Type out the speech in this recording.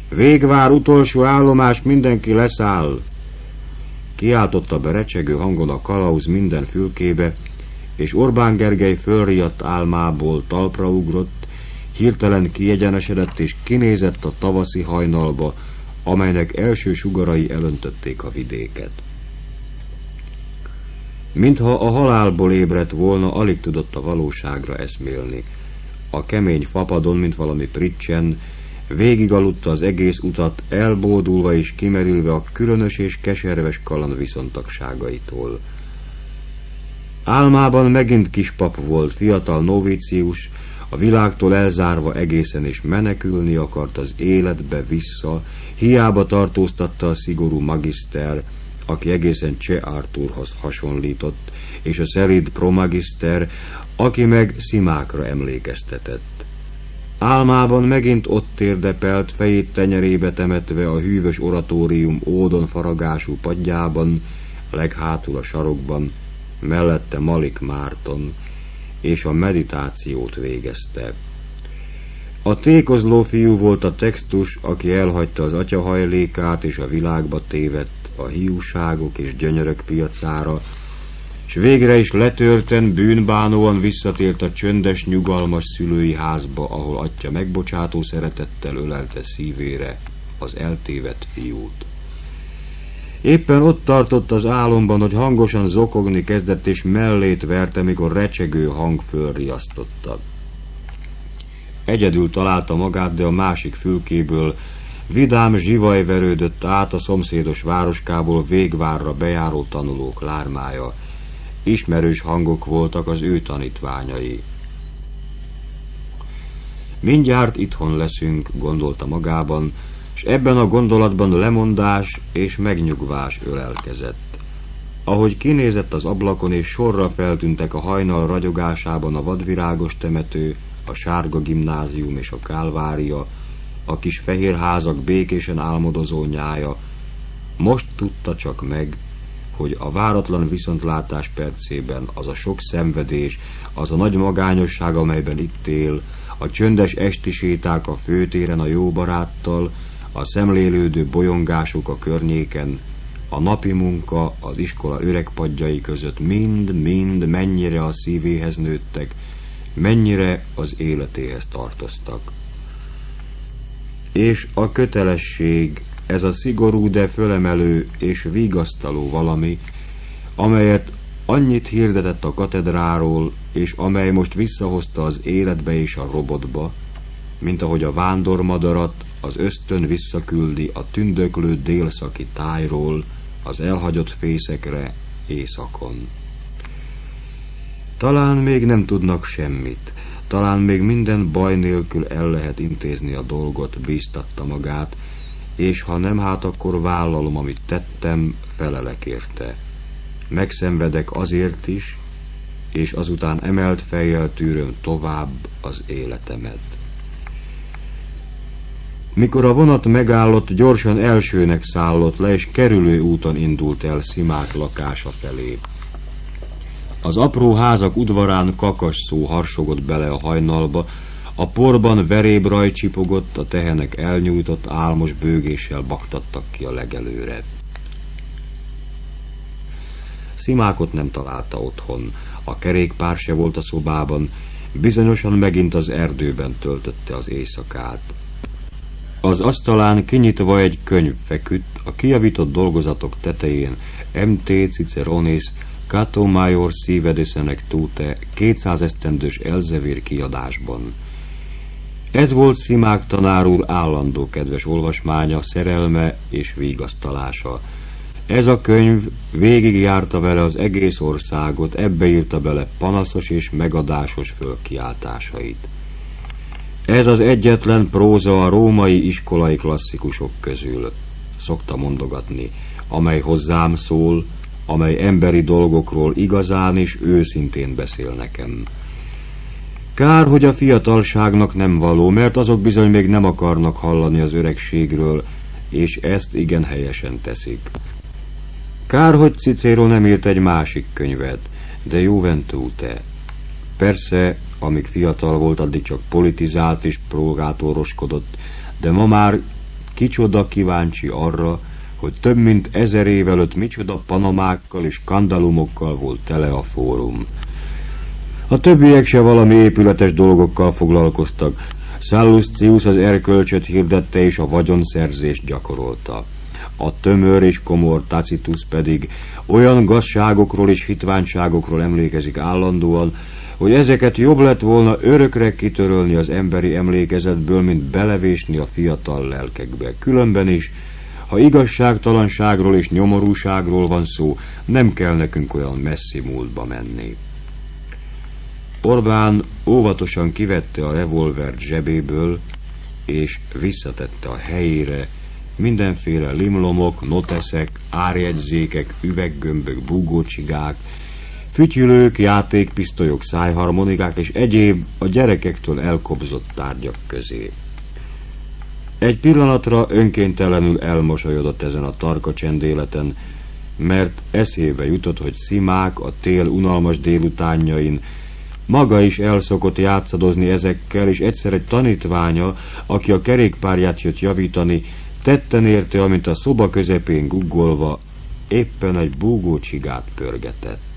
Végvár utolsó állomás, mindenki leszáll! Kiáltotta be recsegő hangon a kalauz minden fülkébe, és Orbán Gergely fölriadt álmából talpra ugrott, hirtelen kiegyenesedett és kinézett a tavaszi hajnalba, amelynek első sugarai elöntötték a vidéket. Mintha a halálból ébredt volna, alig tudott a valóságra eszmélni. A kemény fapadon, mint valami pricsen, végigaludta az egész utat, elbódulva és kimerülve a különös és keserves kaland viszontagságaitól. Álmában megint kispap volt, fiatal novícius, a világtól elzárva egészen, és menekülni akart az életbe vissza, hiába tartóztatta a szigorú magiszter, aki egészen Cseh Arthurhoz hasonlított, és a szerid promagiszter, aki meg Szimákra emlékeztetett. Álmában megint ott térdepelt, fejét tenyerébe temetve a hűvös oratórium ódon faragású padjában, leghátul a sarokban, mellette Malik Márton, és a meditációt végezte. A tékozló fiú volt a textus, aki elhagyta az atyahajlékát, és a világba tévedt a hiúságok és gyönyörök piacára, s végre is letörten, bűnbánóan visszatért a csöndes, nyugalmas szülői házba, ahol atya megbocsátó szeretettel ölelte szívére az eltévedt fiút. Éppen ott tartott az álomban, hogy hangosan zokogni kezdett, és mellét verte, mikor recsegő hang fölriasztotta. Egyedül találta magát, de a másik fülkéből vidám zsivaj verődött át a szomszédos városkából Végvárra bejáró tanulók lármája. Ismerős hangok voltak az ő tanítványai. Mindjárt itthon leszünk, gondolta magában, és ebben a gondolatban lemondás és megnyugvás ölelkezett. Ahogy kinézett az ablakon, és sorra feltűntek a hajnal ragyogásában a vadvirágos temető, a sárga gimnázium és a Kálvária, a kis fehér házak békésen álmodozó nyája, most tudta csak meg, hogy a váratlan viszontlátás percében az a sok szenvedés, az a nagy magányosság, amelyben itt él, a csöndes esti séták a főtéren a jó baráttal, a szemlélődő bolyongások a környéken, a napi munka az iskola öregpadjai között mind-mind mennyire a szívéhez nőttek, mennyire az életéhez tartoztak. És a kötelesség, ez a szigorú, de fölemelő és vigasztaló valami, amelyet annyit hirdetett a katedráról, és amely most visszahozta az életbe és a robotba, mint ahogy a vándormadarat az ösztön visszaküldi a tündöklő délszaki tájról az elhagyott fészekre éjszakon. Talán még nem tudnak semmit, talán még minden baj nélkül el lehet intézni a dolgot, bíztatta magát, és ha nem, hát akkor vállalom, amit tettem, felelek érte. Megszenvedek azért is, és azután emelt fejjel tűröm tovább az életemet. Mikor a vonat megállott, gyorsan elsőnek szállott le, és kerülő úton indult el Szimák lakása felé. Az apró házak udvarán kakas szó harsogott bele a hajnalba, a porban verébraj csipogott, a tehenek elnyújtott álmos bőgéssel baktattak ki a legelőre. Szimákot nem találta otthon, a kerékpár se volt a szobában, bizonyosan megint az erdőben töltötte az éjszakát. Az asztalán kinyitva egy könyv feküdt, a kijavított dolgozatok tetején M.T. Ciceronis Cato Major Sive de Senectute 200 esztendős Elzevér kiadásban. Ez volt Szimák tanár úr állandó kedves olvasmánya, szerelme és vigasztalása. Ez a könyv végigjárta vele az egész országot, ebbe írta bele panaszos és megadásos fölkiáltásait. Ez az egyetlen próza a római iskolai klasszikusok közül, szokta mondogatni, amely hozzám szól, amely emberi dolgokról igazán és őszintén beszél nekem. Kár, hogy a fiatalságnak nem való, mert azok bizony még nem akarnak hallani az öregségről, és ezt igen helyesen teszik. Kár, hogy Cicero nem írt egy másik könyvet, de Juventute. Persze, amíg fiatal volt, addig csak politizált és prógátoroskodott, de ma már kicsoda kíváncsi arra, hogy több mint 1000 év előtt micsoda panomákkal és skandalumokkal volt tele a fórum. A többiek se valami épületes dolgokkal foglalkoztak. Sallustius az erkölcsöt hirdette és a vagyonszerzést gyakorolta. A tömör és komor Tacitus pedig olyan gazságokról és hitványságokról emlékezik állandóan, hogy ezeket jobb lett volna örökre kitörölni az emberi emlékezetből, mint belevésni a fiatal lelkekbe. Különben is, ha igazságtalanságról és nyomorúságról van szó, nem kell nekünk olyan messzi múltba menni. Orbán óvatosan kivette a revolvert zsebéből, és visszatette a helyére mindenféle limlomok, noteszek, árjegyzékek, üveggömbök, búgócsigák, fütyülők, játékpisztolyok, szájharmonikák és egyéb a gyerekektől elkobzott tárgyak közé. Egy pillanatra önkéntelenül elmosolyodott ezen a tarka csendéleten, mert eszébe jutott, hogy Szimák a tél unalmas délutánjain maga is elszokott játszadozni ezekkel, és egyszer egy tanítványa, aki a kerékpárját jött javítani, tetten érte, amint a szoba közepén guggolva éppen egy búgócsigát pörgetett.